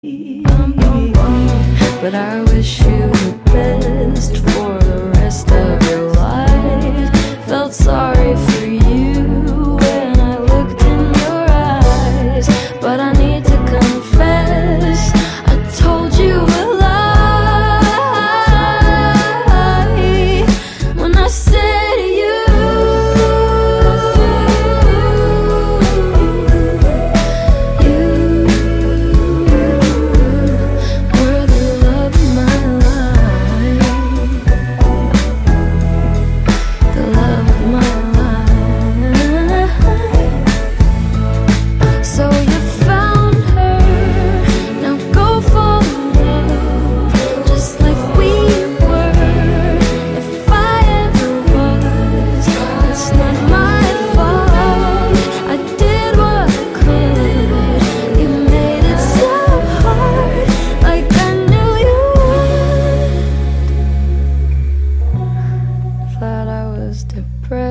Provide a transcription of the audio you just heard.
But I wish you the best for the rest of your life. Felt sorry for you when I looked in your eyes, but I need to confess, I told you a lie when I said you were the love of my life, the love of my life. So you found her, now go fall in love, just like we were. If I ever was, it's not my fault. I did what I could. You made it so hard, like I knew you would. Thought I was depressed.